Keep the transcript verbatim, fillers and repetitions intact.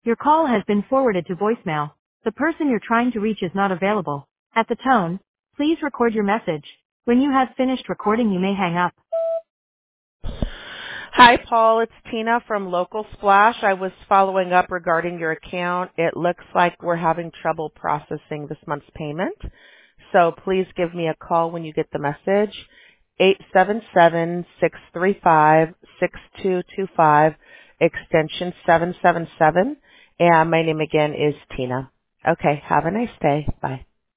Your call has been forwarded to voicemail. The person you're trying to reach is not available. At the tone, please record your message. When you have finished recording, you may hang up. Hi, Paul. It's Tina from Local Splash. I was following up regarding your account. It looks like we're having trouble processing this month's payment. So please give me a call when you get the message. eight seven seven, six three five, six two two five, extension seven seven seven. And my name again is Tina. Okay, have a nice day. Bye.